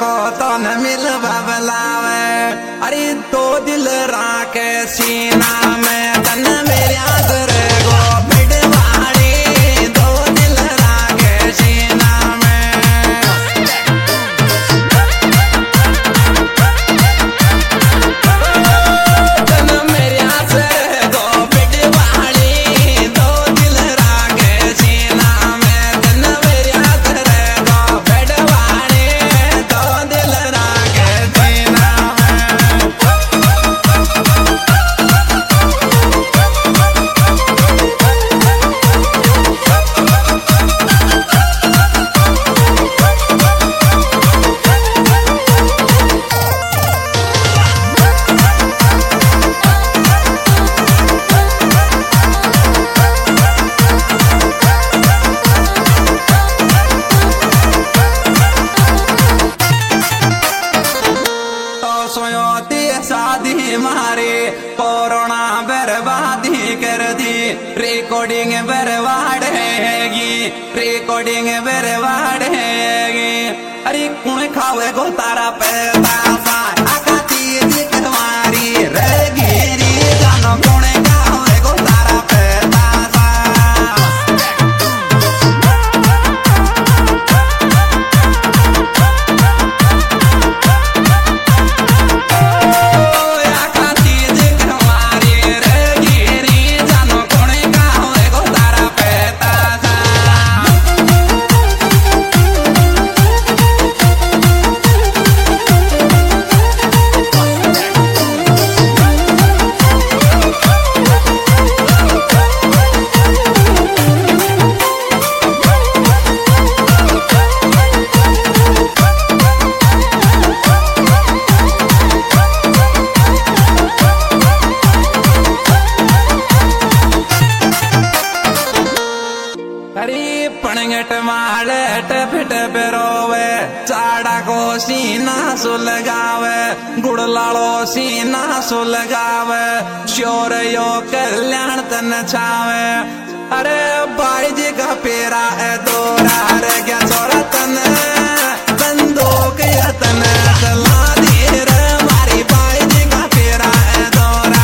को तो न मिल बबलावे। अरे तो दिल राके सीना में तन मेरे आदर गो बिड़वाड़ी दो दिल राके सीना में। तन मेरे आदर गो बिड़वाड़ी दो दिल राके सीना में। तन मेरे आदर गो बिड़वाड़ी दो दिल राके सीना में। शादी मारे कोरोना बर्बादी कर दी। रिकॉर्डिंग बर्बाद हैगी, रिकॉर्डिंग बर्बाद हैगी। अरे कौन खावे गो तारा पैसा आकाती दिखवारी रहेगी जानो कौन खावे गो तारा पैसा। पणगट मालट फिट पेरोवे चाड़ा को सीना सुलगावे। गुड़ लालो सीना सुलगावे श्योर यो कल्याण तन छावे। अरे भाई जी का पेरा है दोरा रे क्या छोरा तन बंदूक यतन चला दी रे मारी भाई जी का पेरा है दोरा।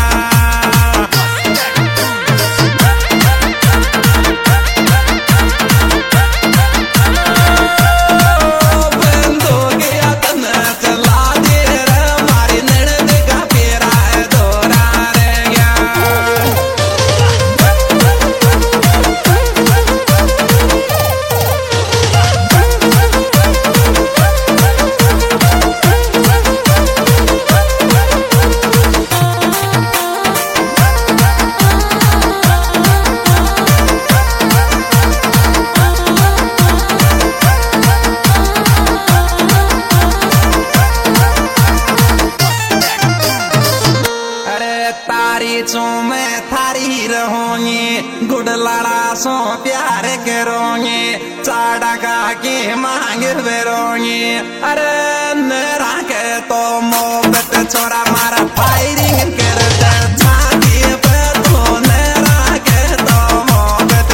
मैं थारी रहूंगी गुड़ लड़ा सो प्यार करूंगी चाड़ा का की मांग बेरोंगी। अरे मेरा के तो मोहब्बत छोरा मारा फायरिंग कर दे छाती पे तो मेरा के तो मोहब्बत।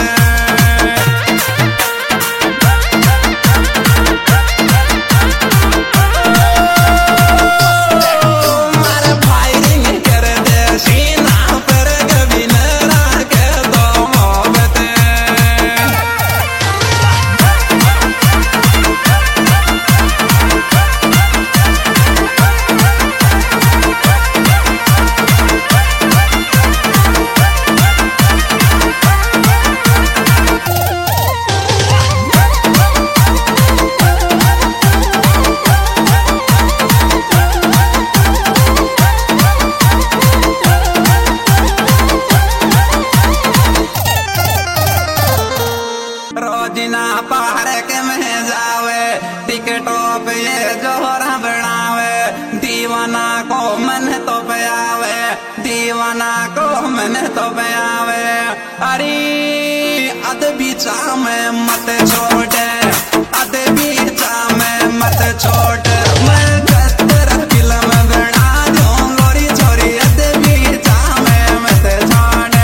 मारा फायरिंग कर दे सीना पार्क में जावे टिकटों पे ये जोरा बनावे। दीवाना को मन तो प्यावे, दीवाना को मन तो प्यावे। अरे अद बीचा में मत छोड़े, अद बीचा में मत छोड़े। मैं कस्तर फिल्म बना दूं गोरी छोरी अद बीचा में मत छोड़े।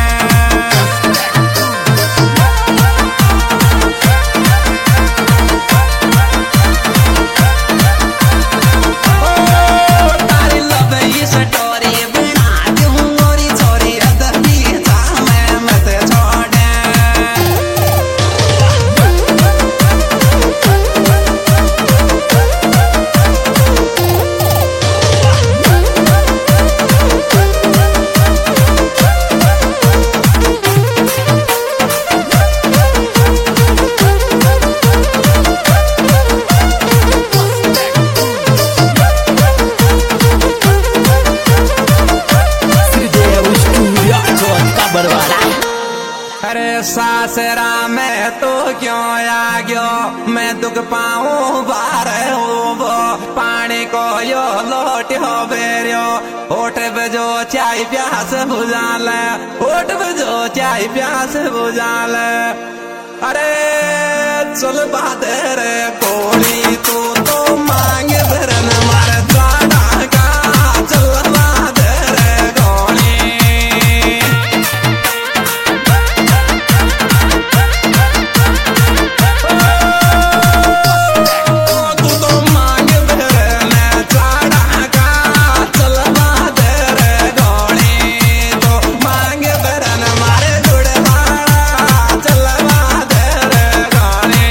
सासरा में तो क्यों आ गयो मैं दुख पाऊं बार हो पानी को यो लोट हो बेरियो होठ बजो चाय प्यास बुझा ले होठ बजो चाय प्यास बुझा ले अरे चल बहादुर कोड़ी तू तो मांग भरन मार जाना का चल बहादुर कोड़ी तू तो मांग भरन जाना का चल बहादुर कोड़ी तो मांग भरन मारे जुड़वाड़ा चल बहादुर कोड़ी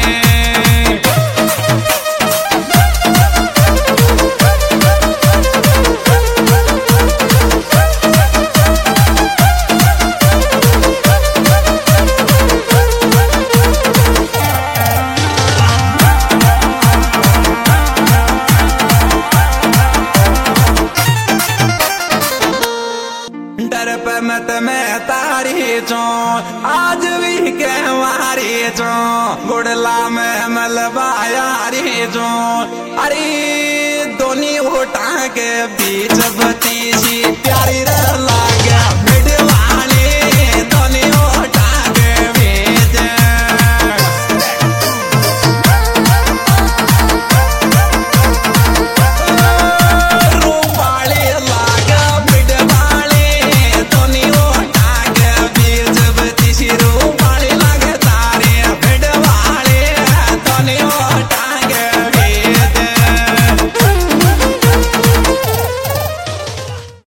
डर पे मत मैं तारी चो आज भी के मारी चो गुड़ला में मलबायारी चो अरे दोनी होटा के बीच बती सी प्यारी रला